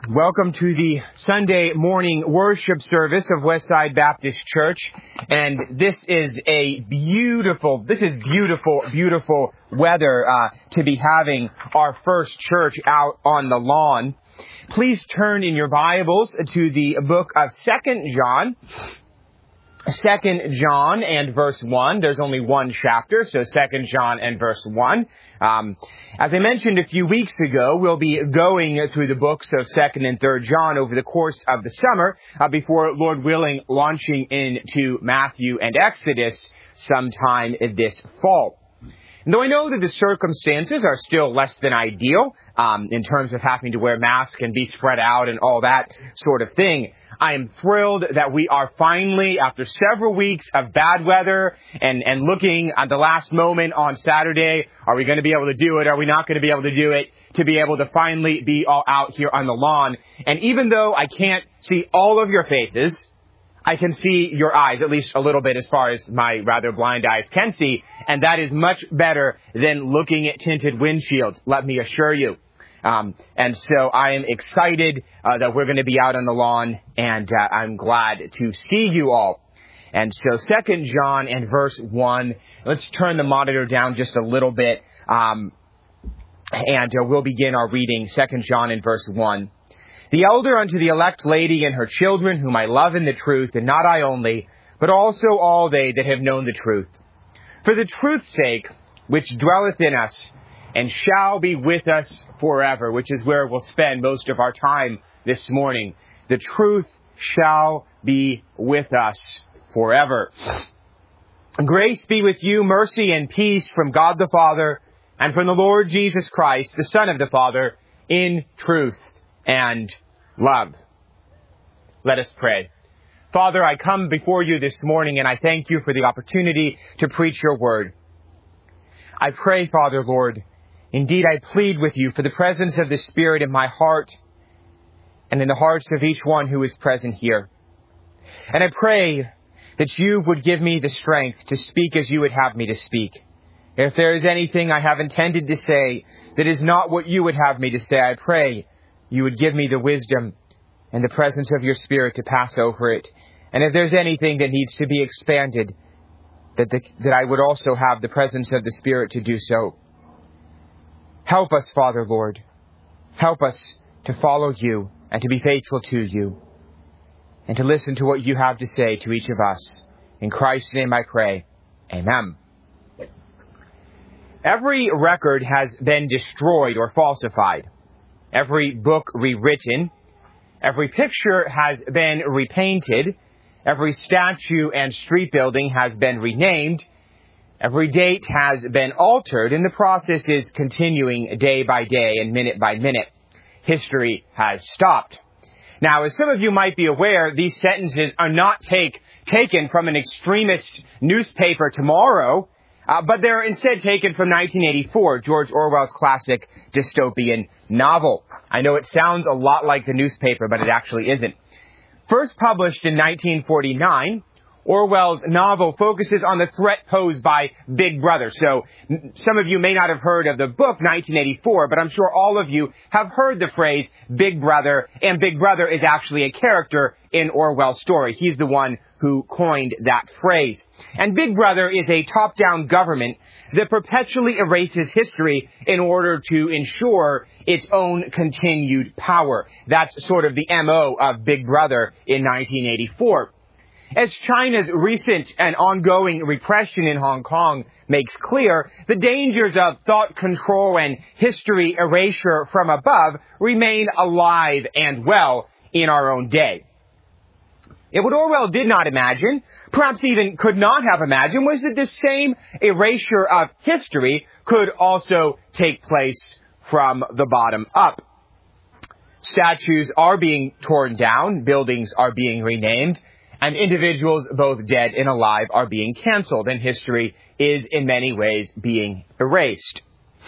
Welcome to the Sunday morning worship service of Westside Baptist Church. And this is beautiful weather to be having our first church out on the lawn. Please turn in your Bibles to the book of 2 John. 2 John and verse 1. There's only one chapter, so 2 John and verse 1. As I mentioned a few weeks ago, we'll be going through the books of 2 and 3 John over the course of the summer, before, Lord willing, launching into Matthew and Exodus sometime this fall. And though I know that the circumstances are still less than ideal, in terms of having to wear masks and be spread out and all that sort of thing, I am thrilled that we are finally, after several weeks of bad weather and looking at the last moment on Saturday, are we going to be able to do it? Are we not going to be able to do it? To be able to finally be all out here on the lawn. And even though I can't see all of your faces, I can see your eyes, at least a little bit as far as my rather blind eyes can see. And that is much better than looking at tinted windshields, let me assure you. And so I am excited that we're going to be out on the lawn, and I'm glad to see you all. And so 2 John and verse 1, let's turn the monitor down just a little bit, and we'll begin our reading, 2 John and verse 1. The elder unto the elect lady and her children, whom I love in the truth, and not I only, but also all they that have known the truth. For the truth's sake, which dwelleth in us, and shall be with us forever, which is where we'll spend most of our time this morning. The truth shall be with us forever. Grace be with you, mercy and peace from God the Father, and from the Lord Jesus Christ, the Son of the Father, in truth and love. Let us pray. Father, I come before you this morning, and I thank you for the opportunity to preach your word. I pray, Father, Lord, indeed I plead with you for the presence of the Spirit in my heart and in the hearts of each one who is present here. And I pray that you would give me the strength to speak as you would have me to speak. If there is anything I have intended to say that is not what you would have me to say, I pray you would give me the wisdom and the presence of your Spirit to pass over it. And if there's anything that needs to be expanded, that I would also have the presence of the Spirit to do so. Help us, Father, Lord. Help us to follow you and to be faithful to you and to listen to what you have to say to each of us. In Christ's name I pray. Amen. Every record has been destroyed or falsified. Every book rewritten. Every picture has been repainted. Every statue and street building has been renamed. Every date has been altered, and the process is continuing day by day and minute by minute. History has stopped. Now, as some of you might be aware, these sentences are not taken from an extremist newspaper tomorrow, but they're instead taken from 1984, George Orwell's classic dystopian novel. I know it sounds a lot like the newspaper, but it actually isn't. First published in 1949, Orwell's novel focuses on the threat posed by Big Brother. So some of you may not have heard of the book 1984, but I'm sure all of you have heard the phrase Big Brother, and Big Brother is actually a character in Orwell's story. He's the one who coined that phrase. And Big Brother is a top-down government that perpetually erases history in order to ensure its own continued power. That's sort of the MO of Big Brother in 1984. As China's recent and ongoing repression in Hong Kong makes clear, the dangers of thought control and history erasure from above remain alive and well in our own day. And what Orwell did not imagine, perhaps even could not have imagined, was that the same erasure of history could also take place from the bottom up. Statues are being torn down, buildings are being renamed, and individuals, both dead and alive, are being canceled, and history is in many ways being erased.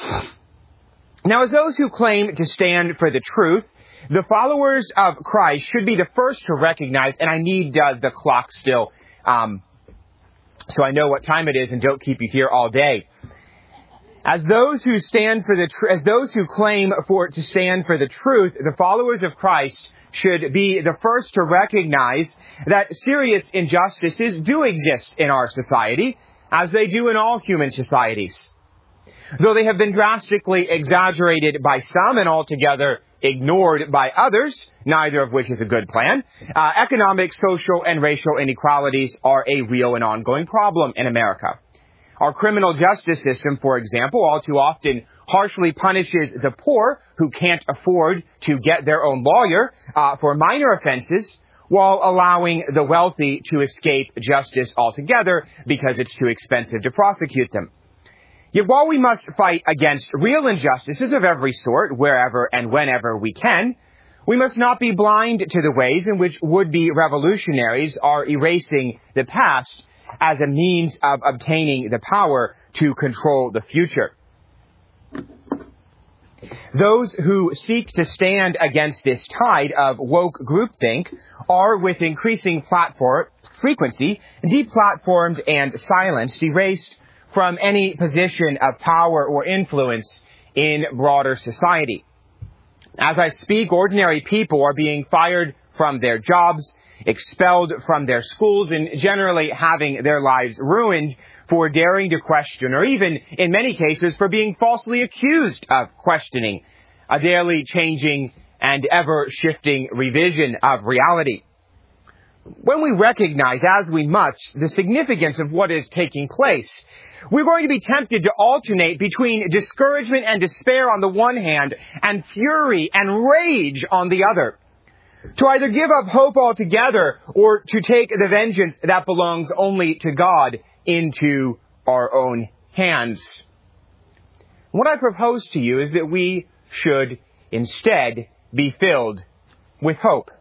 Now, as those who claim to stand for the truth, the followers of Christ should be the first to recognize, and I need the clock still, so I know what time it is and don't keep you here all day. As those who stand for as those who claim to stand for the truth, the followers of Christ should be the first to recognize that serious injustices do exist in our society, as they do in all human societies. Though they have been drastically exaggerated by some and altogether ignored by others, neither of which is a good plan, economic, social, and racial inequalities are a real and ongoing problem in America. Our criminal justice system, for example, all too often harshly punishes the poor who can't afford to get their own lawyer for minor offenses, while allowing the wealthy to escape justice altogether because it's too expensive to prosecute them. Yet while we must fight against real injustices of every sort, wherever and whenever we can, we must not be blind to the ways in which would-be revolutionaries are erasing the past as a means of obtaining the power to control the future. Those who seek to stand against this tide of woke groupthink are, with increasing frequency, deplatformed and silenced, erased from any position of power or influence in broader society. As I speak, ordinary people are being fired from their jobs, expelled from their schools, and generally having their lives ruined for daring to question, or even, in many cases, for being falsely accused of questioning a daily changing and ever-shifting revision of reality. When we recognize, as we must, the significance of what is taking place, we're going to be tempted to alternate between discouragement and despair on the one hand, and fury and rage on the other. To either give up hope altogether, or to take the vengeance that belongs only to God into our own hands. What I propose to you is that we should instead be filled with hope.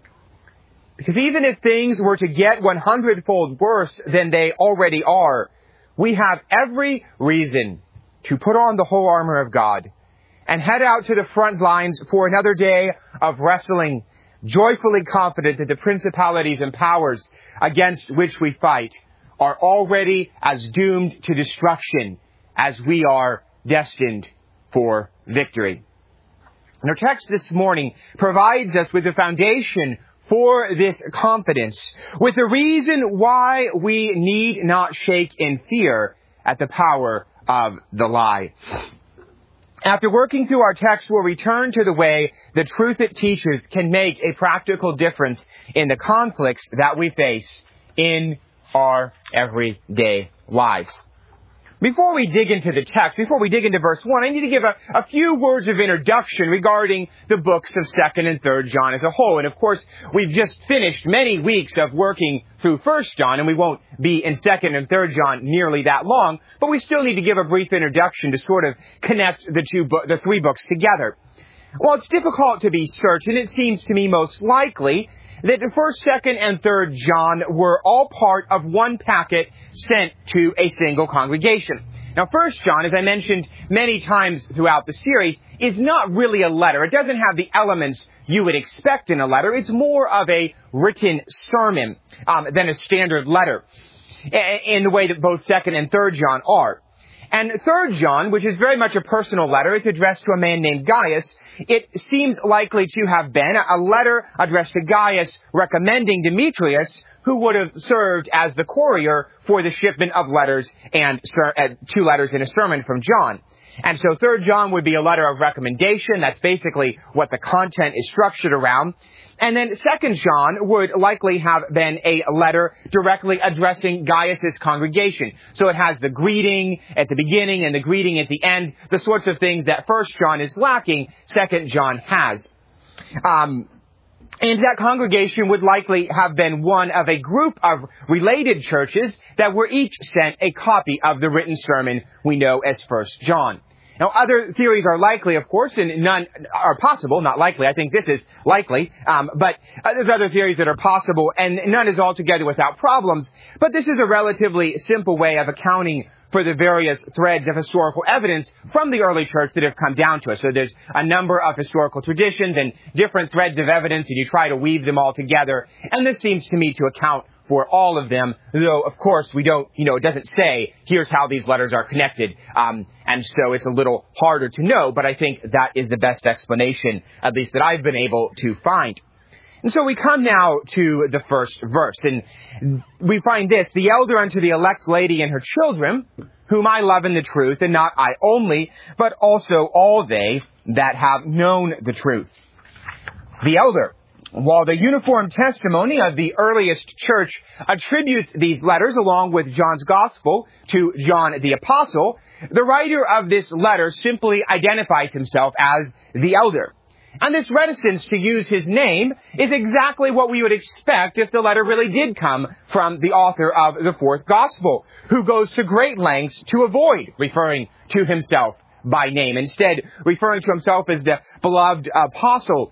Because even if things were to get 100-fold worse than they already are, we have every reason to put on the whole armor of God and head out to the front lines for another day of wrestling, joyfully confident that the principalities and powers against which we fight are already as doomed to destruction as we are destined for victory. And our text this morning provides us with the foundation for this confidence, with the reason why we need not shake in fear at the power of the lie. After working through our text, we'll return to the way the truth it teaches can make a practical difference in the conflicts that we face in our everyday lives. Before we dig into the text, before we dig into verse 1, I need to give a few words of introduction regarding the books of 2nd and 3rd John as a whole. And of course, we've just finished many weeks of working through 1st John, and we won't be in 2nd and 3rd John nearly that long, but we still need to give a brief introduction to sort of connect the three books together. While it's difficult to be certain, it seems to me most likely that 1st, 2nd, and 3rd John were all part of one packet sent to a single congregation. Now, 1st John, as I mentioned many times throughout the series, is not really a letter. It doesn't have the elements you would expect in a letter. It's more of a written sermon than a standard letter, in the way that both 2nd and 3rd John are. And 3rd John, which is very much a personal letter, it's addressed to a man named Gaius. It seems likely to have been a letter addressed to Gaius recommending Demetrius, who would have served as the courier for the shipment of letters and 2 letters in a sermon from John. And so 3rd John would be a letter of recommendation. That's basically what the content is structured around. And then 2nd John would likely have been a letter directly addressing Gaius' congregation. So it has the greeting at the beginning and the greeting at the end, the sorts of things that 1st John is lacking, 2nd John has. And that congregation would likely have been one of a group of related churches that were each sent a copy of the written sermon we know as 1st John. Now, other theories are likely, of course, and none are possible. Not likely. I think this is likely. But there's other theories that are possible, and none is altogether without problems. But this is a relatively simple way of accounting for the various threads of historical evidence from the early church that have come down to us. So there's a number of historical traditions and different threads of evidence, and you try to weave them all together. And this seems to me to account for all of them, though, of course, we don't, it doesn't say, here's how these letters are connected. And so it's a little harder to know, but I think that is the best explanation, at least that I've been able to find. And so we come now to the first verse, and we find this: the elder unto the elect lady and her children, whom I love in the truth, and not I only, but also all they that have known the truth. The elder. While the uniform testimony of the earliest church attributes these letters, along with John's gospel, to John the apostle, the writer of this letter simply identifies himself as the elder. And this reticence to use his name is exactly what we would expect if the letter really did come from the author of the fourth gospel, who goes to great lengths to avoid referring to himself by name, instead referring to himself as the beloved apostle,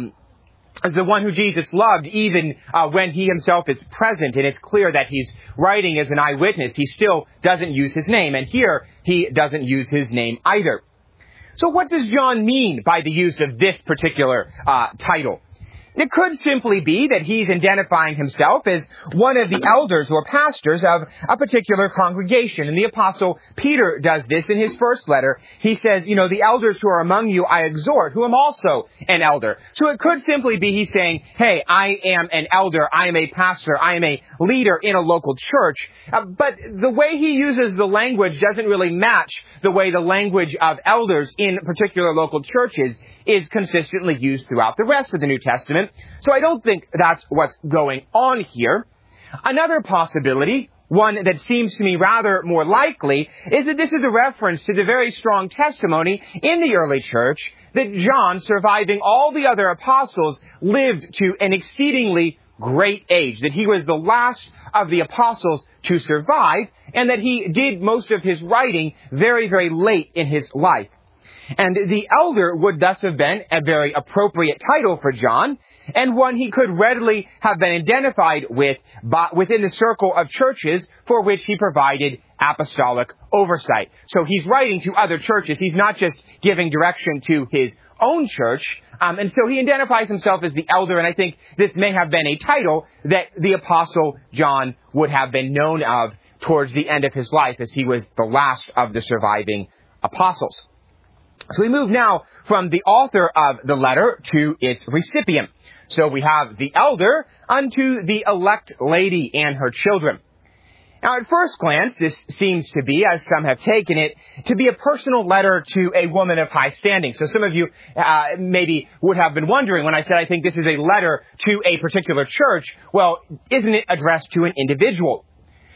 as the one who Jesus loved, even when he himself is present. And it's clear that he's writing as an eyewitness. He still doesn't use his name, and here he doesn't use his name either. So what does John mean by the use of this particular title? It could simply be that he's identifying himself as one of the elders or pastors of a particular congregation. And the Apostle Peter does this in his first letter. He says, the elders who are among you I exhort, who am also an elder. So it could simply be he's saying, hey, I am an elder, I am a pastor, I am a leader in a local church. But the way he uses the language doesn't really match the way the language of elders in particular local churches is consistently used throughout the rest of the New Testament. So I don't think that's what's going on here. Another possibility, one that seems to me rather more likely, is that this is a reference to the very strong testimony in the early church that John, surviving all the other apostles, lived to an exceedingly great age, that he was the last of the apostles to survive, and that he did most of his writing very, very late in his life. And the elder would thus have been a very appropriate title for John, and one he could readily have been identified with within the circle of churches for which he provided apostolic oversight. So he's writing to other churches. He's not just giving direction to his own church. And so he identifies himself as the elder, and I think this may have been a title that the Apostle John would have been known of towards the end of his life, as he was the last of the surviving apostles. So we move now from the author of the letter to its recipient. So we have the elder unto the elect lady and her children. Now, at first glance, this seems to be, as some have taken it, to be a personal letter to a woman of high standing. So some of you maybe would have been wondering when I said I think this is a letter to a particular church. Well, isn't it addressed to an individual?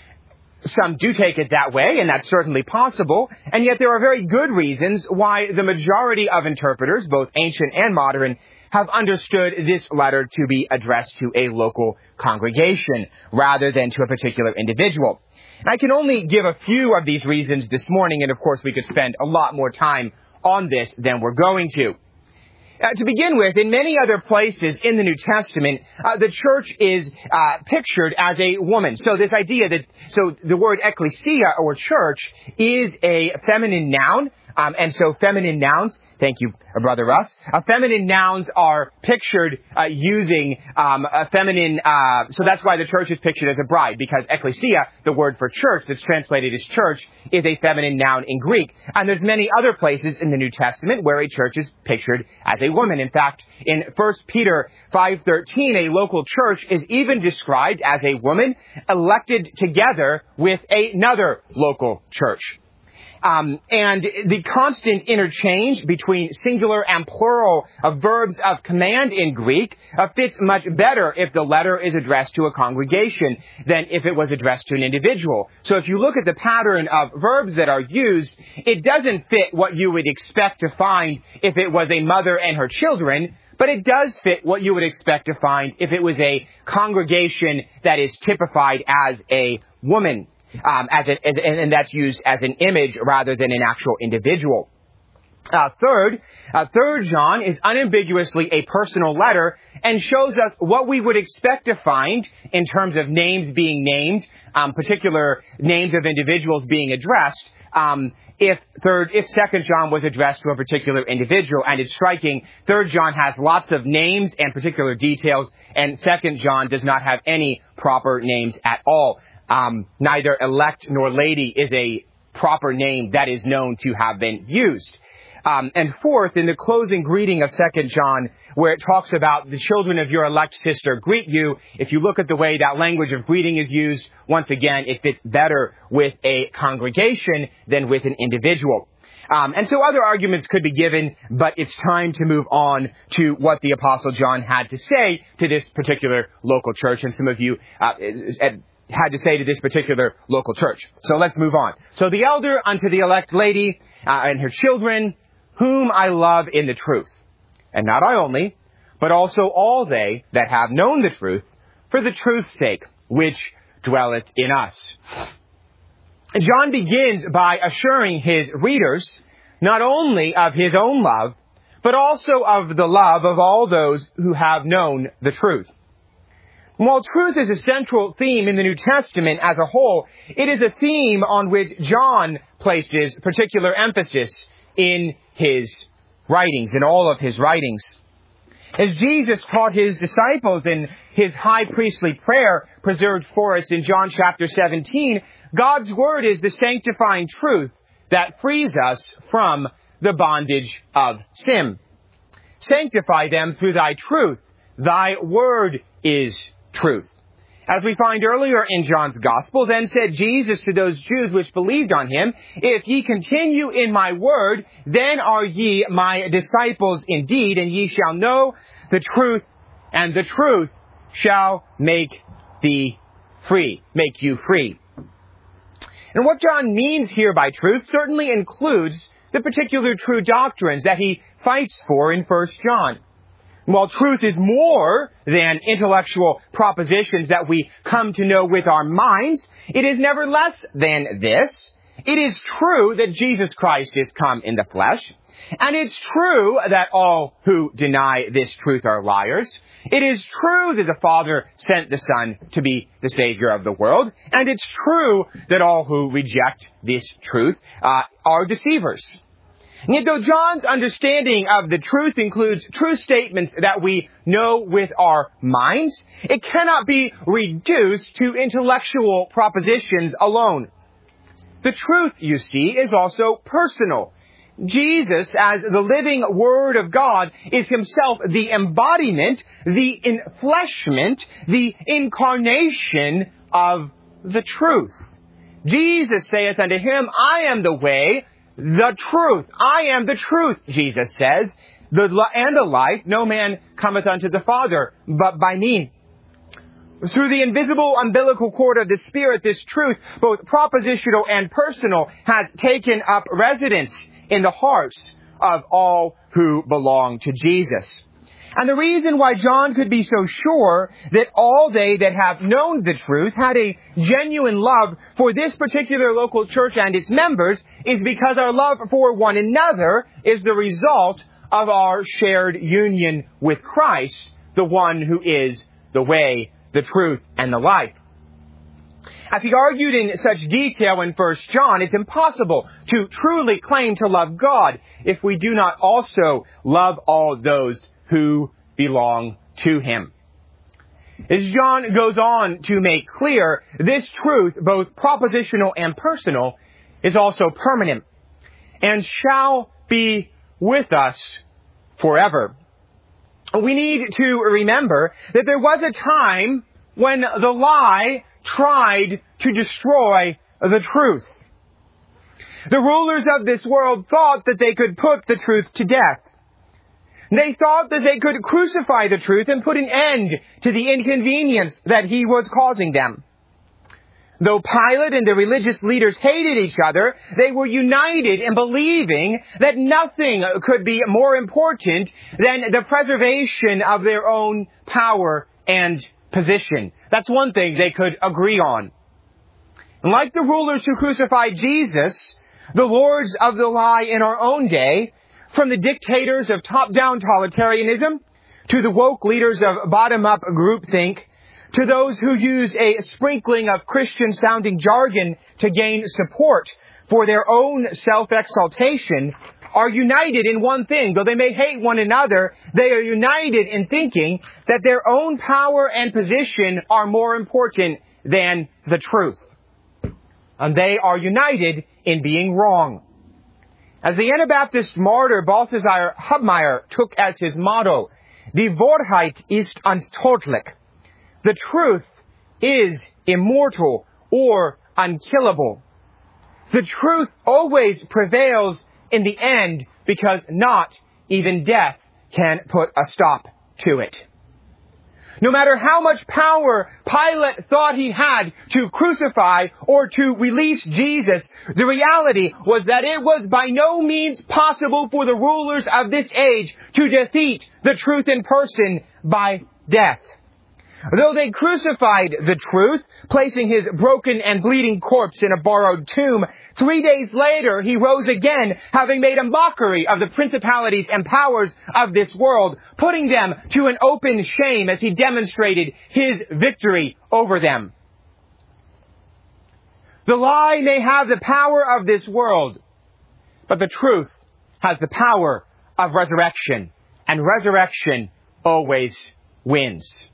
Some do take it that way, and that's certainly possible, and yet there are very good reasons why the majority of interpreters, both ancient and modern, have understood this letter to be addressed to a local congregation rather than to a particular individual. And I can only give a few of these reasons this morning, and of course we could spend a lot more time on this than we're going to. To begin with, in many other places in the New Testament, the church is pictured as a woman. So this idea so the word ecclesia or church is a feminine noun. And so feminine nouns, thank you, Brother Russ, feminine nouns are pictured using a feminine, so that's why the church is pictured as a bride, because ecclesia, the word for church that's translated as church, is a feminine noun in Greek. And there's many other places in the New Testament where a church is pictured as a woman. In fact, in 1 Peter 5:13, a local church is even described as a woman elected together with another local church. And the constant interchange between singular and plural of verbs of command in Greek fits much better if the letter is addressed to a congregation than if it was addressed to an individual. So if you look at the pattern of verbs that are used, it doesn't fit what you would expect to find if it was a mother and her children, but it does fit what you would expect to find if it was a congregation that is typified as a woman. And that's used as an image rather than an actual individual. Third John is unambiguously a personal letter and shows us what we would expect to find in terms of names being named, particular names of individuals being addressed, if 2nd John was addressed to a particular individual. And it's striking, 3rd John has lots of names and particular details, and 2nd John does not have any proper names at all. Neither elect nor lady is a proper name that is known to have been used. And fourth, in the closing greeting of 2nd John, where it talks about the children of your elect sister greet you, if you look at the way that language of greeting is used, once again, it fits better with a congregation than with an individual. And so other arguments could be given, but it's time to move on to what the Apostle John had to say to this particular local church. And some of you had to say to this particular local church. So let's move on. So the elder unto the elect lady and her children, whom I love in the truth. And not I only, but also all they that have known the truth, for the truth's sake, which dwelleth in us. John begins by assuring his readers not only of his own love, but also of the love of all those who have known the truth. While truth is a central theme in the New Testament as a whole, it is a theme on which John places particular emphasis in his writings, in all of his writings. As Jesus taught his disciples in his high priestly prayer preserved for us in John chapter 17, God's word is the sanctifying truth that frees us from the bondage of sin. Sanctify them through thy truth. Thy word is truth. As we find earlier in John's Gospel, then said Jesus to those Jews which believed on him, if ye continue in my word, then are ye my disciples indeed, and ye shall know the truth, and the truth shall make you free. And what John means here by truth certainly includes the particular true doctrines that he fights for in 1 John. While truth is more than intellectual propositions that we come to know with our minds, it is never less than this. It is true that Jesus Christ is come in the flesh. And it's true that all who deny this truth are liars. It is true that the Father sent the Son to be the Savior of the world. And it's true that all who reject this truth are deceivers. And yet, though John's understanding of the truth includes true statements that we know with our minds, it cannot be reduced to intellectual propositions alone. The truth, you see, is also personal. Jesus, as the living Word of God, is himself the embodiment, the enfleshment, the incarnation of the truth. Jesus saith unto him, I am the way, the truth. I am the truth, Jesus says, and the life. No man cometh unto the Father, but by me. Through the invisible umbilical cord of the Spirit, this truth, both propositional and personal, has taken up residence in the hearts of all who belong to Jesus. And the reason why John could be so sure that all they that have known the truth had a genuine love for this particular local church and its members is because our love for one another is the result of our shared union with Christ, the one who is the way, the truth, and the life. As he argued in such detail in 1 John, it's impossible to truly claim to love God if we do not also love all those who belong to him. As John goes on to make clear, this truth, both propositional and personal, is also permanent and shall be with us forever. We need to remember that there was a time when the lie tried to destroy the truth. The rulers of this world thought that they could put the truth to death. They thought that they could crucify the truth and put an end to the inconvenience that he was causing them. Though Pilate and the religious leaders hated each other, they were united in believing that nothing could be more important than the preservation of their own power and position. That's one thing they could agree on. And like the rulers who crucified Jesus, the lords of the lie in our own day, From the dictators of top-down totalitarianism, to the woke leaders of bottom-up groupthink, to those who use a sprinkling of Christian-sounding jargon to gain support for their own self-exaltation, are united in one thing. Though they may hate one another, they are united in thinking that their own power and position are more important than the truth. And they are united in being wrong. As the Anabaptist martyr Balthasar Hubmaier took as his motto, Die Wahrheit ist untodlich. The truth is immortal or unkillable. The truth always prevails in the end because not even death can put a stop to it. No matter how much power Pilate thought he had to crucify or to release Jesus, the reality was that it was by no means possible for the rulers of this age to defeat the truth in person by death. Though they crucified the truth, placing his broken and bleeding corpse in a borrowed tomb, 3 days later he rose again, having made a mockery of the principalities and powers of this world, putting them to an open shame as he demonstrated his victory over them. The lie may have the power of this world, but the truth has the power of resurrection, and resurrection always wins.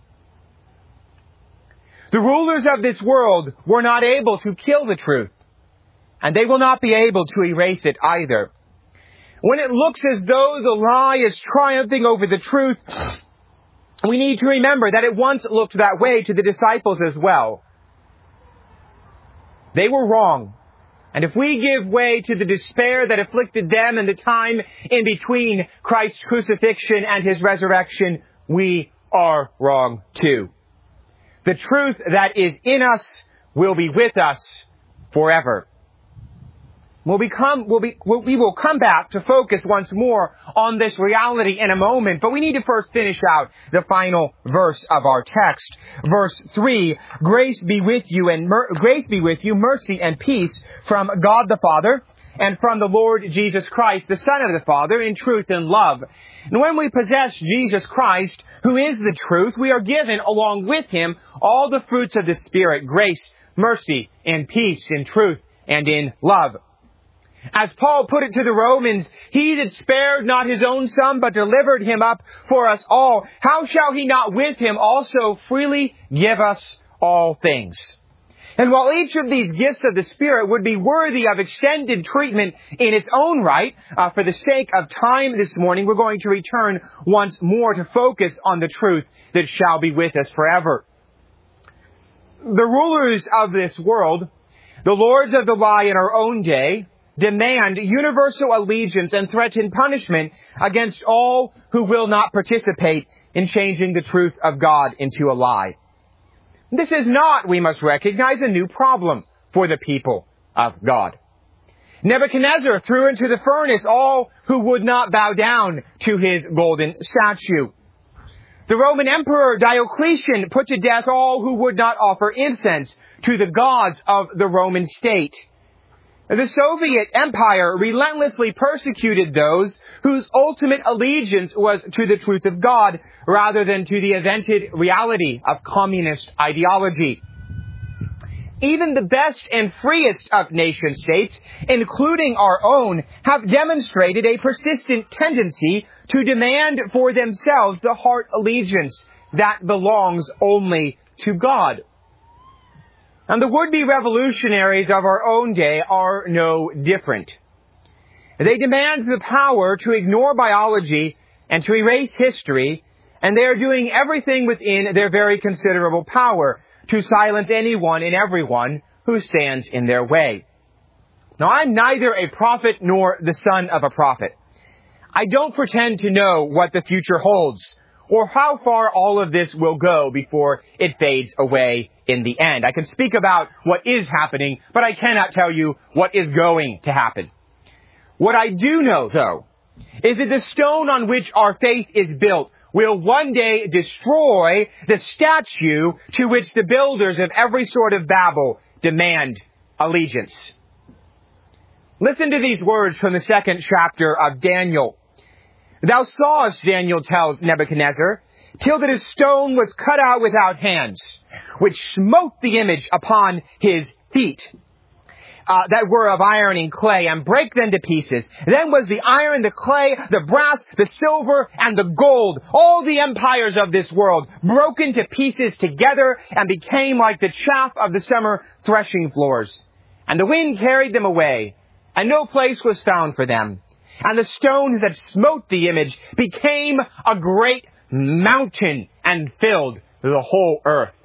The rulers of this world were not able to kill the truth, and they will not be able to erase it either. When it looks as though the lie is triumphing over the truth, we need to remember that it once looked that way to the disciples as well. They were wrong. And if we give way to the despair that afflicted them in the time in between Christ's crucifixion and his resurrection, we are wrong too. The truth that is in us will be with us forever. We will come back to focus once more on this reality in a moment, but we need to first finish out the final verse of our text. Verse 3, grace be with you, mercy and peace from God the Father and from the Lord Jesus Christ, the Son of the Father, in truth and love. And when we possess Jesus Christ, who is the truth, we are given, along with him, all the fruits of the Spirit, grace, mercy, and peace in truth and in love. As Paul put it to the Romans, he that spared not his own son, but delivered him up for us all, how shall he not with him also freely give us all things? And while each of these gifts of the Spirit would be worthy of extended treatment in its own right, for the sake of time this morning, we're going to return once more to focus on the truth that shall be with us forever. The rulers of this world, the lords of the lie in our own day, demand universal allegiance and threaten punishment against all who will not participate in changing the truth of God into a lie. This is not, we must recognize, a new problem for the people of God. Nebuchadnezzar threw into the furnace all who would not bow down to his golden statue. The Roman Emperor Diocletian put to death all who would not offer incense to the gods of the Roman state. The Soviet Empire relentlessly persecuted those whose ultimate allegiance was to the truth of God rather than to the invented reality of communist ideology. Even the best and freest of nation states, including our own, have demonstrated a persistent tendency to demand for themselves the heart allegiance that belongs only to God. And the would-be revolutionaries of our own day are no different. They demand the power to ignore biology and to erase history, and they are doing everything within their very considerable power to silence anyone and everyone who stands in their way. Now, I'm neither a prophet nor the son of a prophet. I don't pretend to know what the future holds, or how far all of this will go before it fades away in the end. I can speak about what is happening, but I cannot tell you what is going to happen. What I do know, though, is that the stone on which our faith is built will one day destroy the statue to which the builders of every sort of Babel demand allegiance. Listen to these words from the 2nd chapter of Daniel. Thou sawest, Daniel tells Nebuchadnezzar, till that his stone was cut out without hands, which smote the image upon his feet, that were of iron and clay, and brake them to pieces. Then was the iron, the clay, the brass, the silver, and the gold, all the empires of this world, broken to pieces together, and became like the chaff of the summer threshing floors. And the wind carried them away, and no place was found for them. And the stone that smote the image became a great mountain and filled the whole earth.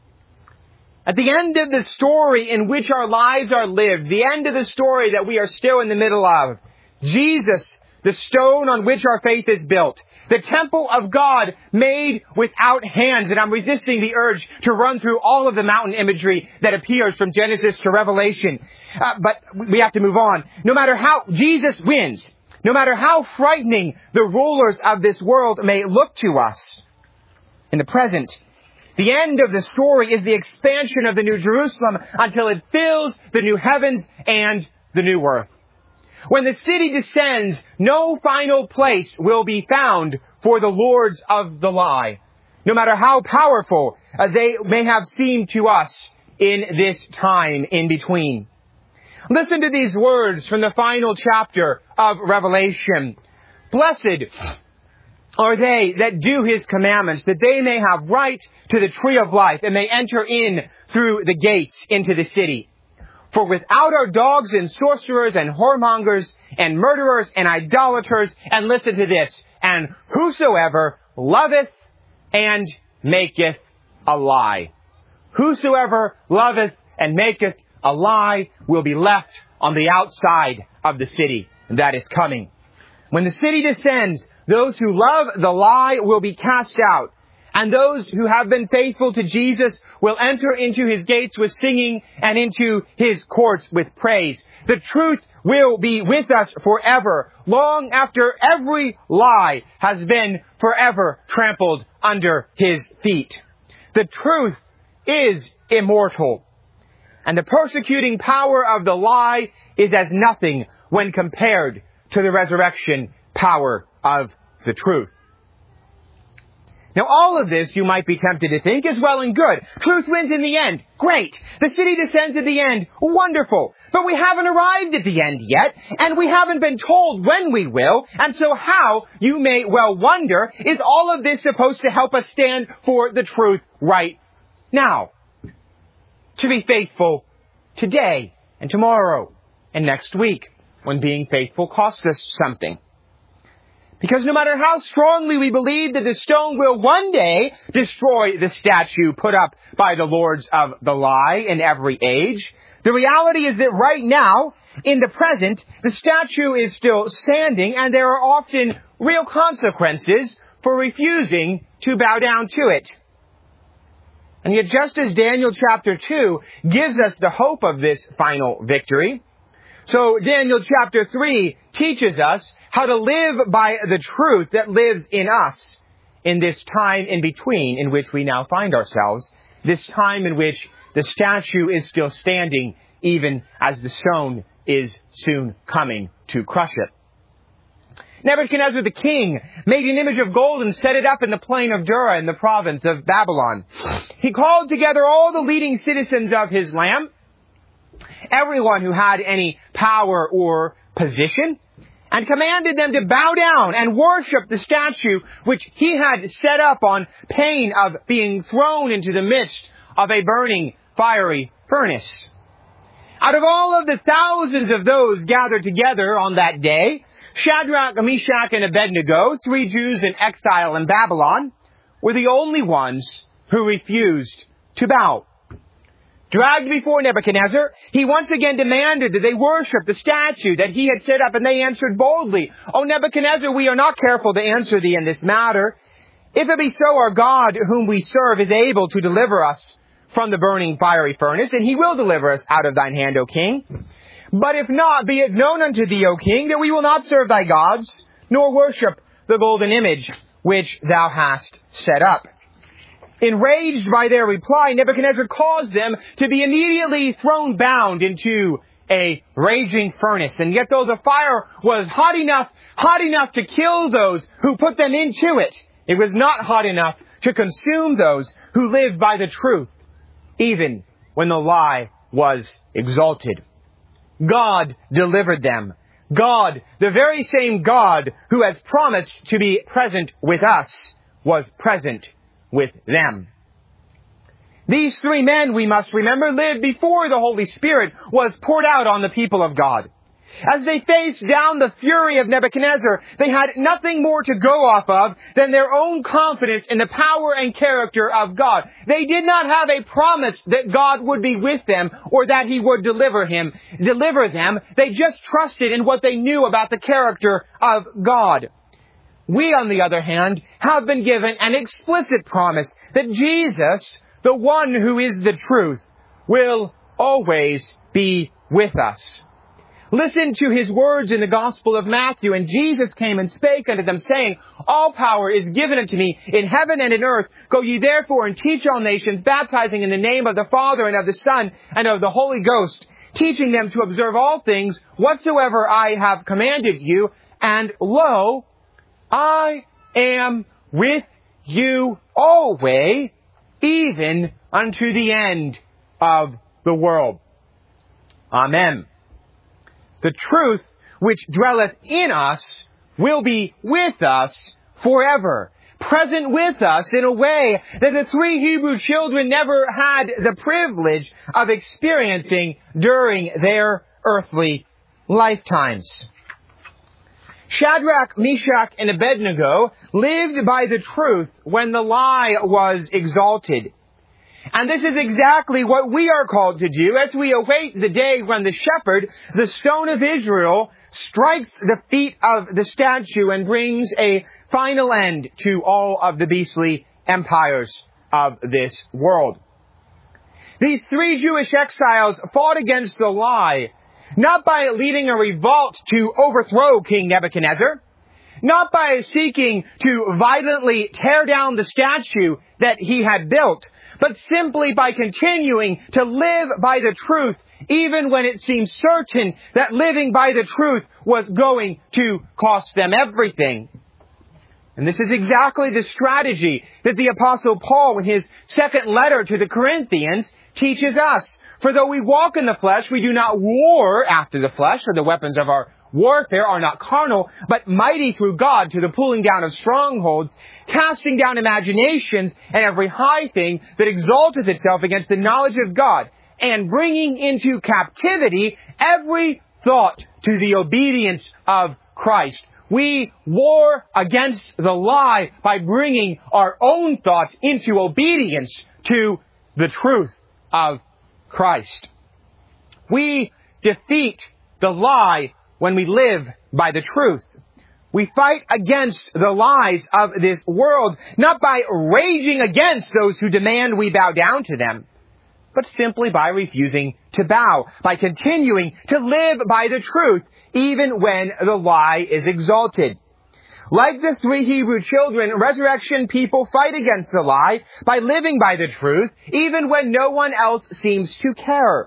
At the end of the story in which our lives are lived, the end of the story that we are still in the middle of, Jesus, the stone on which our faith is built, the temple of God made without hands. And I'm resisting the urge to run through all of the mountain imagery that appears from Genesis to Revelation. But we have to move on. No matter how Jesus wins, no matter how frightening the rulers of this world may look to us in the present, the end of the story is the expansion of the New Jerusalem until it fills the new heavens and the new earth. When the city descends, no final place will be found for the lords of the lie, no matter how powerful they may have seemed to us in this time in between. Listen to these words from the final chapter of Revelation. Blessed are they that do his commandments, that they may have right to the tree of life and may enter in through the gates into the city. For without are dogs and sorcerers and whoremongers and murderers and idolaters, and listen to this, and whosoever loveth and maketh a lie. Whosoever loveth and maketh a lie will be left on the outside of the city that is coming. When the city descends, those who love the lie will be cast out, and those who have been faithful to Jesus will enter into his gates with singing and into his courts with praise. The truth will be with us forever, long after every lie has been forever trampled under his feet. The truth is immortal, and the persecuting power of the lie is as nothing when compared to the resurrection power of the truth. Now all of this, you might be tempted to think, is well and good. Truth wins in the end. Great. The city descends at the end. Wonderful. But we haven't arrived at the end yet, and we haven't been told when we will. And so how, you may well wonder, is all of this supposed to help us stand for the truth right now? To be faithful today and tomorrow and next week, when being faithful costs us something. Because no matter how strongly we believe that the stone will one day destroy the statue put up by the lords of the lie in every age, the reality is that right now, in the present, the statue is still standing, and there are often real consequences for refusing to bow down to it. And yet, just as Daniel chapter 2 gives us the hope of this final victory, so Daniel chapter 3 teaches us how to live by the truth that lives in us in this time in between in which we now find ourselves, this time in which the statue is still standing even as the stone is soon coming to crush it. Nebuchadnezzar the king made an image of gold and set it up in the plain of Dura in the province of Babylon. He called together all the leading citizens of his land, everyone who had any power or position, and commanded them to bow down and worship the statue which he had set up on pain of being thrown into the midst of a burning fiery furnace. Out of all of the thousands of those gathered together on that day, Shadrach, Meshach, and Abednego, 3 Jews in exile in Babylon, were the only ones who refused to bow. Dragged before Nebuchadnezzar, he once again demanded that they worship the statue that he had set up, and they answered boldly, "O Nebuchadnezzar, we are not careful to answer thee in this matter. If it be so, our God, whom we serve, is able to deliver us from the burning fiery furnace, and he will deliver us out of thine hand, O king. But if not, be it known unto thee, O king, that we will not serve thy gods, nor worship the golden image which thou hast set up." Enraged by their reply, Nebuchadnezzar caused them to be immediately thrown bound into a raging furnace. And yet though the fire was hot enough hot enough to kill those who put them into it. It was not hot enough to consume those who lived by the truth, even when the lie was exalted. God delivered them. God, the very same God who has promised to be present with us, was present with them. These three men, we must remember, lived before the Holy Spirit was poured out on the people of God. As they faced down the fury of Nebuchadnezzar, they had nothing more to go off of than their own confidence in the power and character of God. They did not have a promise that God would be with them or that He would deliver them. They just trusted in what they knew about the character of God. We, on the other hand, have been given an explicit promise that Jesus, the one who is the truth, will always be with us. Listen to His words in the Gospel of Matthew. And Jesus came and spake unto them, saying, All power is given unto me in heaven and in earth. Go ye therefore and teach all nations, baptizing in the name of the Father and of the Son and of the Holy Ghost, teaching them to observe all things whatsoever I have commanded you. And lo, I am with you always, even unto the end of the world. Amen. The truth which dwelleth in us will be with us forever, present with us in a way that the three Hebrew children never had the privilege of experiencing during their earthly lifetimes. Shadrach, Meshach, and Abednego lived by the truth when the lie was exalted. And this is exactly what we are called to do as we await the day when the shepherd, the stone of Israel, strikes the feet of the statue and brings a final end to all of the beastly empires of this world. These three Jewish exiles fought against the lie, not by leading a revolt to overthrow King Nebuchadnezzar, not by seeking to violently tear down the statue that he had built, but simply by continuing to live by the truth, even when it seemed certain that living by the truth was going to cost them everything. And this is exactly the strategy that the Apostle Paul, in his second letter to the Corinthians, teaches us. For though we walk in the flesh, we do not war after the flesh, or the weapons of our warfare are not carnal, but mighty through God to the pulling down of strongholds, casting down imaginations and every high thing that exalteth itself against the knowledge of God, and bringing into captivity every thought to the obedience of Christ. We war against the lie by bringing our own thoughts into obedience to the truth of Christ. We defeat the lie when we live by the truth. We fight against the lies of this world, not by raging against those who demand we bow down to them, but simply by refusing to bow, by continuing to live by the truth, even when the lie is exalted. Like the three Hebrew children, resurrection people fight against the lie by living by the truth, even when no one else seems to care.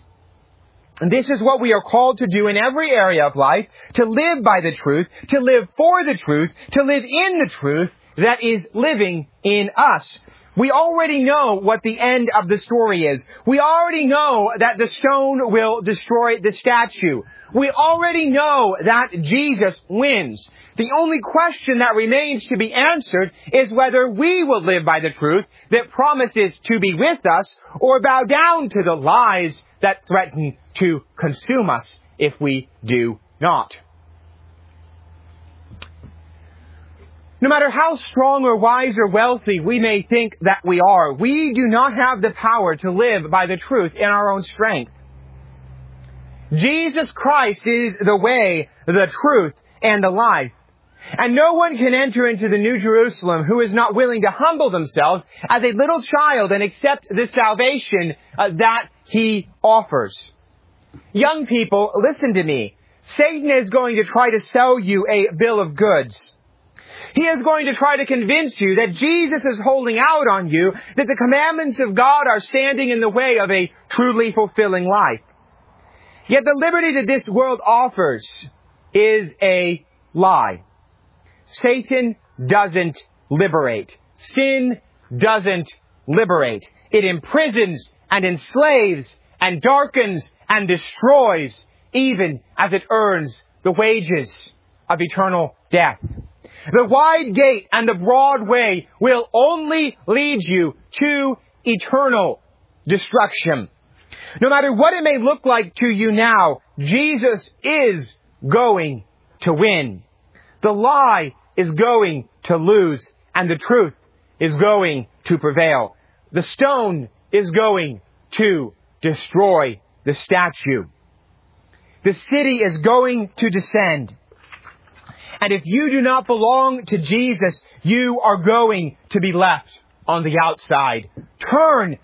And this is what we are called to do in every area of life, to live by the truth, to live for the truth, to live in the truth that is living in us. We already know what the end of the story is. We already know that the stone will destroy the statue. We already know that Jesus wins. The only question that remains to be answered is whether we will live by the truth that promises to be with us, or bow down to the lies that threaten to consume us if we do not. No matter how strong or wise or wealthy we may think that we are, we do not have the power to live by the truth in our own strength. Jesus Christ is the way, the truth, and the life. And no one can enter into the New Jerusalem who is not willing to humble themselves as a little child and accept the salvation that He offers. Young people, listen to me. Satan is going to try to sell you a bill of goods. He is going to try to convince you that Jesus is holding out on you, that the commandments of God are standing in the way of a truly fulfilling life. Yet the liberty that this world offers is a lie. Satan doesn't liberate. Sin doesn't liberate. It imprisons and enslaves and darkens and destroys, even as it earns the wages of eternal death. The wide gate and the broad way will only lead you to eternal destruction. No matter what it may look like to you now, Jesus is going to win. The lie is going to lose, and the truth is going to prevail. The stone is going to destroy the statue. The city is going to descend. And if you do not belong to Jesus, you are going to be left on the outside. Turn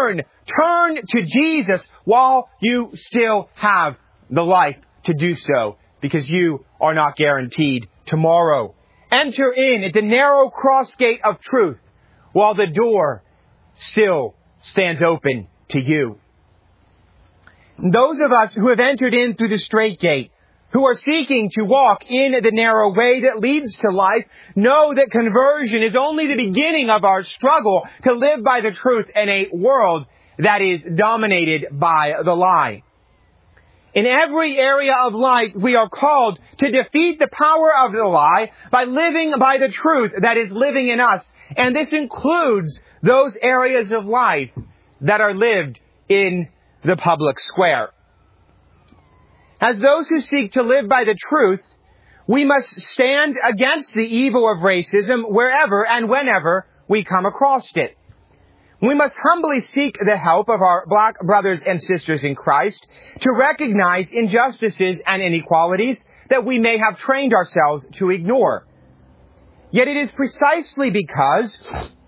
to Jesus while you still have the life to do so, because you are not guaranteed tomorrow. Enter in at the narrow cross gate of truth while the door still stands open to you. Those of us who have entered in through the straight gate, who are seeking to walk in the narrow way that leads to life, know that conversion is only the beginning of our struggle to live by the truth in a world that is dominated by the lie. In every area of life, we are called to defeat the power of the lie by living by the truth that is living in us. And this includes those areas of life that are lived in the public square. As those who seek to live by the truth, we must stand against the evil of racism wherever and whenever we come across it. We must humbly seek the help of our black brothers and sisters in Christ to recognize injustices and inequalities that we may have trained ourselves to ignore. Yet it is precisely because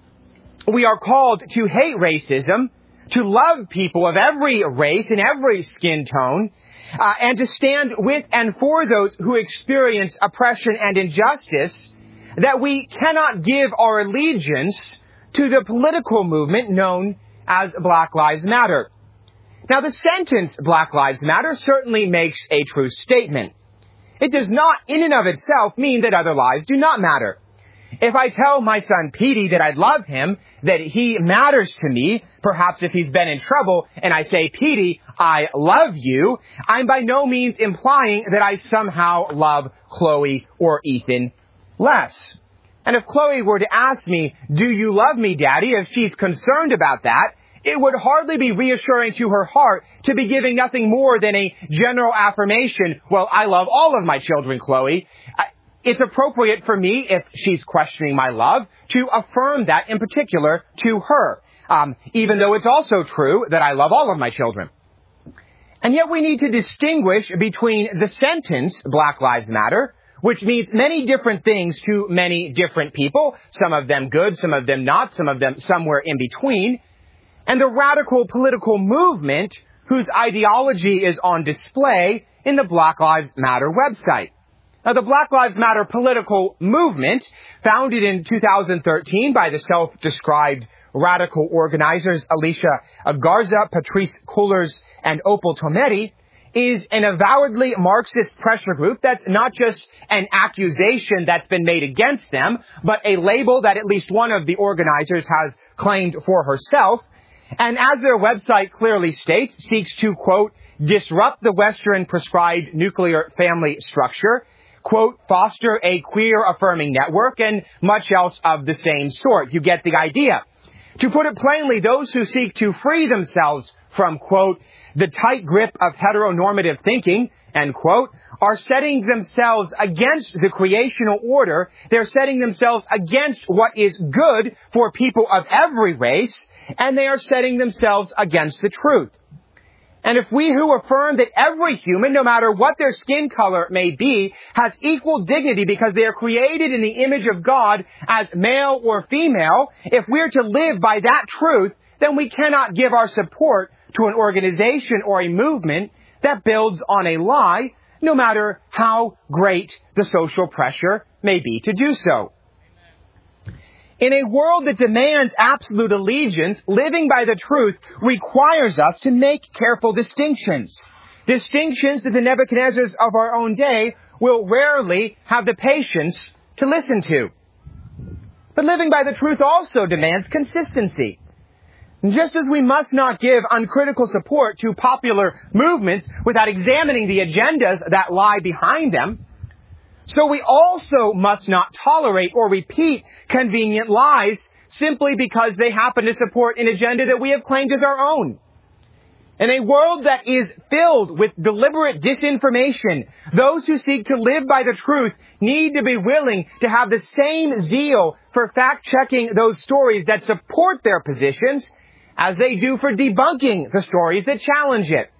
we are called to hate racism, to love people of every race and every skin tone, and to stand with and for those who experience oppression and injustice, that we cannot give our allegiance to the political movement known as Black Lives Matter. Now, the sentence Black Lives Matter certainly makes a true statement. It does not, in and of itself, mean that other lives do not matter. If I tell my son Petey that I love him, that he matters to me, perhaps if he's been in trouble, and I say, Petey, I love you, I'm by no means implying that I somehow love Chloe or Ethan less. And if Chloe were to ask me, do you love me, Daddy, if she's concerned about that, it would hardly be reassuring to her heart to be giving nothing more than a general affirmation, well, I love all of my children, Chloe. It's appropriate for me, if she's questioning my love, to affirm that in particular to her, even though it's also true that I love all of my children. And yet we need to distinguish between the sentence, Black Lives Matter, which means many different things to many different people, some of them good, some of them not, some of them somewhere in between, and the radical political movement whose ideology is on display in the Black Lives Matter website. Now, the Black Lives Matter political movement, founded in 2013 by the self-described radical organizers Alicia Garza, Patrisse Cullors, and Opal Tometi, is an avowedly Marxist pressure group that's not just an accusation that's been made against them, but a label that at least one of the organizers has claimed for herself, and as their website clearly states, seeks to, quote, disrupt the Western prescribed nuclear family structure, quote, foster a queer-affirming network, and much else of the same sort. You get the idea. To put it plainly, those who seek to free themselves from, quote, the tight grip of heteronormative thinking, end quote, are setting themselves against the creational order. They're setting themselves against what is good for people of every race, and they are setting themselves against the truth. And if we who affirm that every human, no matter what their skin color may be, has equal dignity because they are created in the image of God as male or female, if we're to live by that truth, then we cannot give our support to an organization or a movement that builds on a lie, no matter how great the social pressure may be to do so. In a world that demands absolute allegiance, living by the truth requires us to make careful distinctions. Distinctions that the Nebuchadnezzars of our own day will rarely have the patience to listen to. But living by the truth also demands consistency. Just as we must not give uncritical support to popular movements without examining the agendas that lie behind them, so we also must not tolerate or repeat convenient lies simply because they happen to support an agenda that we have claimed as our own. In a world that is filled with deliberate disinformation, those who seek to live by the truth need to be willing to have the same zeal for fact-checking those stories that support their positions as they do for debunking the stories that challenge it.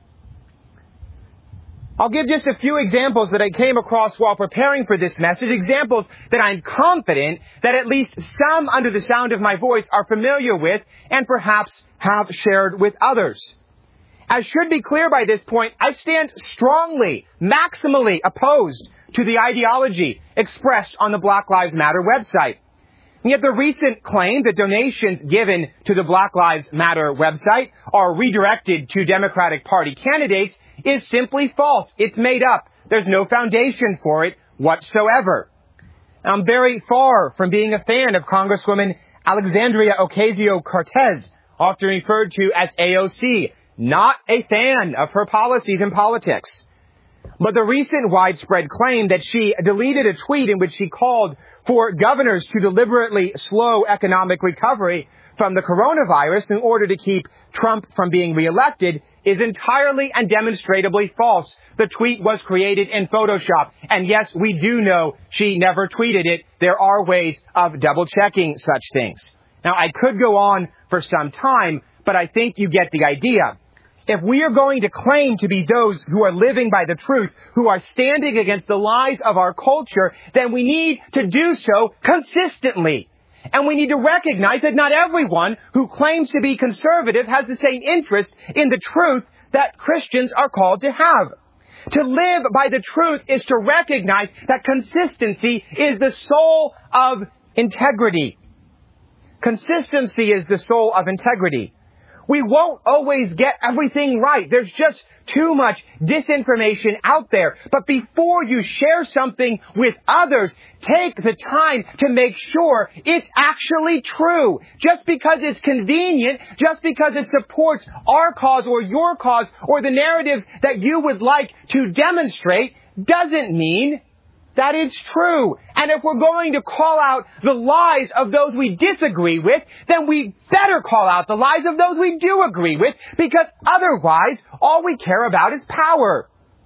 I'll give just a few examples that I came across while preparing for this message, examples that I'm confident that at least some under the sound of my voice are familiar with and perhaps have shared with others. As should be clear by this point, I stand strongly, maximally opposed to the ideology expressed on the Black Lives Matter website. And yet the recent claim that donations given to the Black Lives Matter website are redirected to Democratic Party candidates is simply false. It's made up. There's no foundation for it whatsoever. I'm very far from being a fan of Congresswoman Alexandria Ocasio-Cortez, often referred to as AOC. Not a fan of her policies and politics. But the recent widespread claim that she deleted a tweet in which she called for governors to deliberately slow economic recovery from the coronavirus in order to keep Trump from being reelected is entirely and demonstrably false. The tweet was created in Photoshop. And yes, we do know she never tweeted it. There are ways of double-checking such things. Now, I could go on for some time, but I think you get the idea. If we are going to claim to be those who are living by the truth, who are standing against the lies of our culture, then we need to do so consistently. And we need to recognize that not everyone who claims to be conservative has the same interest in the truth that Christians are called to have. To live by the truth is to recognize that consistency is the soul of integrity. Consistency is the soul of integrity. We won't always get everything right. There's just too much disinformation out there. But before you share something with others, take the time to make sure it's actually true. Just because it's convenient, just because it supports our cause or your cause or the narratives that you would like to demonstrate, doesn't mean that it's true. And if we're going to call out the lies of those we disagree with, then we better call out the lies of those we do agree with, because otherwise, all we care about is power.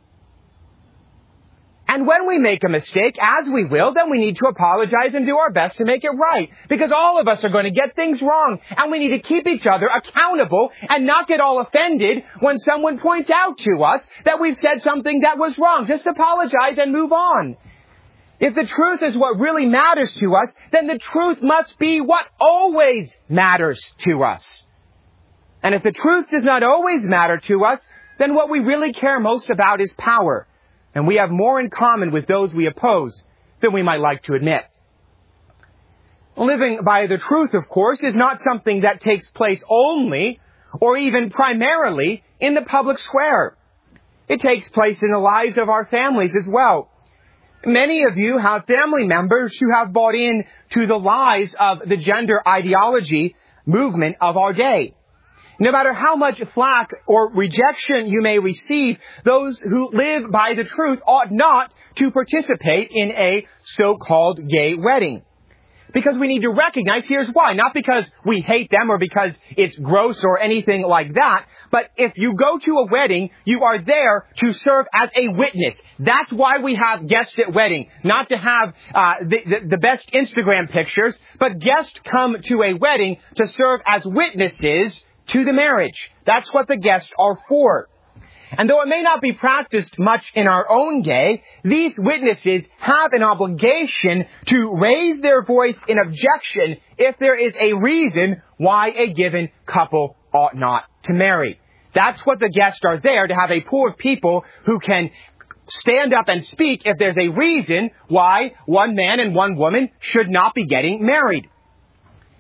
And when we make a mistake, as we will, then we need to apologize and do our best to make it right. Because all of us are going to get things wrong. And we need to keep each other accountable and not get all offended when someone points out to us that we've said something that was wrong. Just apologize and move on. If the truth is what really matters to us, then the truth must be what always matters to us. And if the truth does not always matter to us, then what we really care most about is power. And we have more in common with those we oppose than we might like to admit. Living by the truth, of course, is not something that takes place only or even primarily in the public square. It takes place in the lives of our families as well. Many of you have family members who have bought in to the lies of the gender ideology movement of our day. No matter how much flack or rejection you may receive, those who live by the truth ought not to participate in a so-called gay wedding. Because we need to recognize, here's why. Not because we hate them or because it's gross or anything like that. But if you go to a wedding, you are there to serve as a witness. That's why we have guests at wedding. Not to have the best Instagram pictures, but guests come to a wedding to serve as witnesses to the marriage. That's what the guests are for. And though it may not be practiced much in our own day, these witnesses have an obligation to raise their voice in objection if there is a reason why a given couple ought not to marry. That's what the guests are there, to have a pool of people who can stand up and speak if there's a reason why one man and one woman should not be getting married.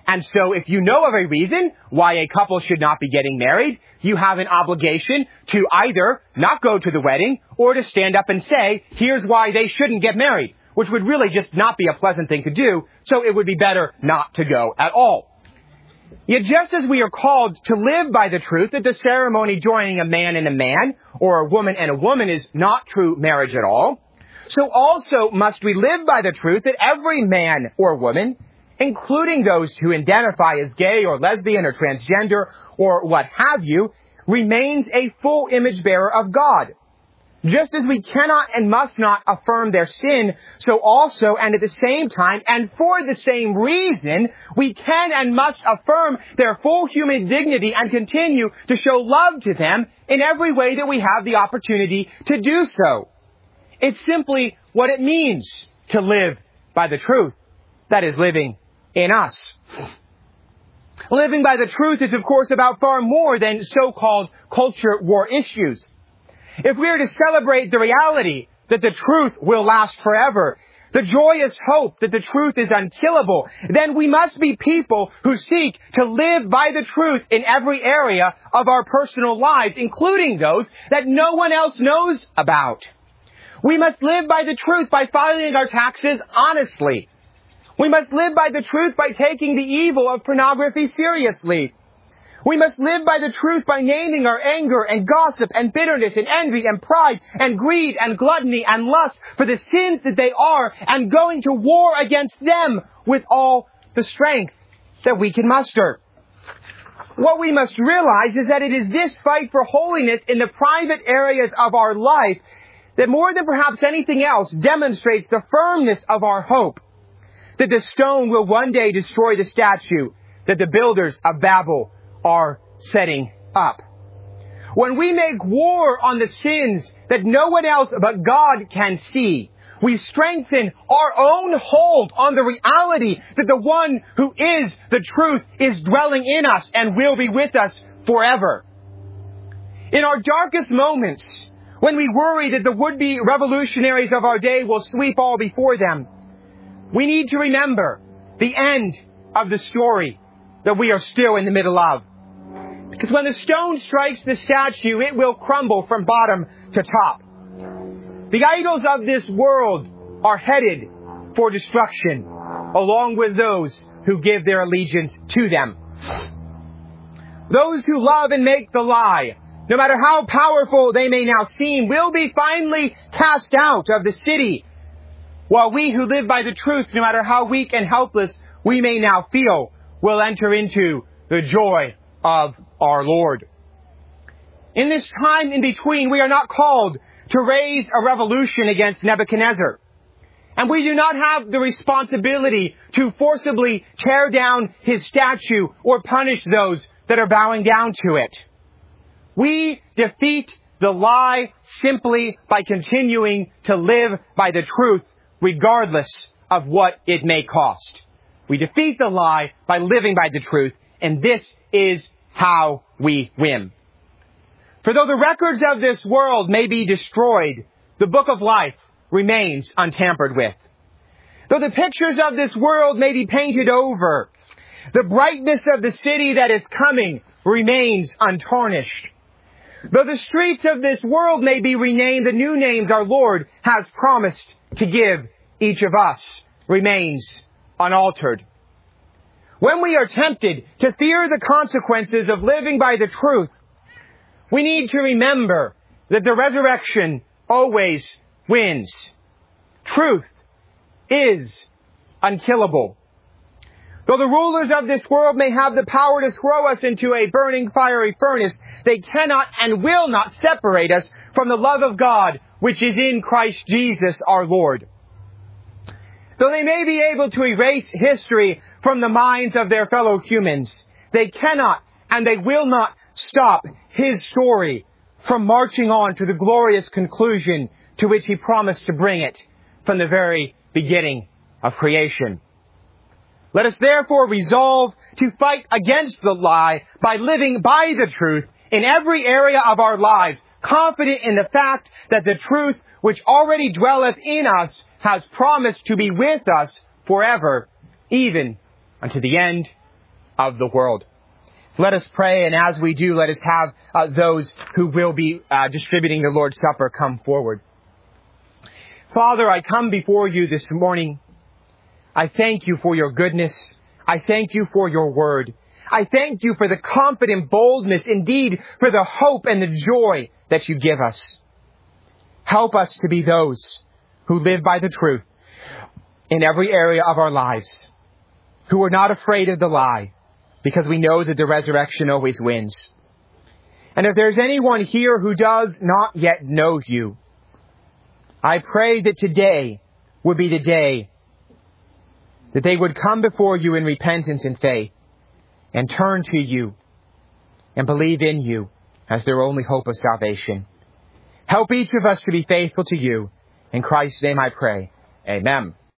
And so if you know of a reason why a couple should not be getting married, you have an obligation to either not go to the wedding or to stand up and say, here's why they shouldn't get married, which would really just not be a pleasant thing to do, so it would be better not to go at all. Yet just as we are called to live by the truth that the ceremony joining a man and a man or a woman and a woman is not true marriage at all, so also must we live by the truth that every man or woman, including those who identify as gay or lesbian or transgender or what have you, remains a full image bearer of God. Just as we cannot and must not affirm their sin, so also and at the same time and for the same reason, we can and must affirm their full human dignity and continue to show love to them in every way that we have the opportunity to do so. It's simply what it means to live by the truth that is living in us. Living by the truth is, of course, about far more than so-called culture war issues. If we are to celebrate the reality that the truth will last forever, the joyous hope that the truth is unkillable, then we must be people who seek to live by the truth in every area of our personal lives, including those that no one else knows about. We must live by the truth by filing our taxes honestly. We must live by the truth by taking the evil of pornography seriously. We must live by the truth by naming our anger and gossip and bitterness and envy and pride and greed and gluttony and lust for the sins that they are and going to war against them with all the strength that we can muster. What we must realize is that it is this fight for holiness in the private areas of our life that more than perhaps anything else demonstrates the firmness of our hope that the stone will one day destroy the statue that the builders of Babel are setting up. When we make war on the sins that no one else but God can see, we strengthen our own hold on the reality that the one who is the truth is dwelling in us and will be with us forever. In our darkest moments, when we worry that the would-be revolutionaries of our day will sweep all before them, we need to remember the end of the story that we are still in the middle of. Because when the stone strikes the statue, it will crumble from bottom to top. The idols of this world are headed for destruction, along with those who give their allegiance to them. Those who love and make the lie, no matter how powerful they may now seem, will be finally cast out of the city, while we who live by the truth, no matter how weak and helpless we may now feel, will enter into the joy of our Lord. In this time in between, we are not called to raise a revolution against Nebuchadnezzar. And we do not have the responsibility to forcibly tear down his statue or punish those that are bowing down to it. We defeat the lie simply by continuing to live by the truth, regardless of what it may cost. We defeat the lie by living by the truth, and this is how we win. For though the records of this world may be destroyed, the book of life remains untampered with. Though the pictures of this world may be painted over, the brightness of the city that is coming remains untarnished. Though the streets of this world may be renamed, the new names our Lord has promised to give each of us remains unaltered. When we are tempted to fear the consequences of living by the truth, we need to remember that the resurrection always wins. Truth is unkillable. Though the rulers of this world may have the power to throw us into a burning fiery furnace, they cannot and will not separate us from the love of God which is in Christ Jesus our Lord. Though they may be able to erase history from the minds of their fellow humans, they cannot and they will not stop His story from marching on to the glorious conclusion to which He promised to bring it from the very beginning of creation. Let us therefore resolve to fight against the lie by living by the truth in every area of our lives, confident in the fact that the truth which already dwelleth in us has promised to be with us forever, even unto the end of the world. Let us pray, and as we do, let us have those who will be distributing the Lord's Supper come forward. Father, I come before you this morning. I thank you for your goodness. I thank you for your word. I thank you for the confident boldness, indeed for the hope and the joy that you give us. Help us to be those who live by the truth in every area of our lives, who are not afraid of the lie, because we know that the resurrection always wins. And if there's anyone here who does not yet know you, I pray that today would be the day that they would come before you in repentance and faith and turn to you and believe in you as their only hope of salvation. Help each of us to be faithful to you. In Christ's name I pray. Amen.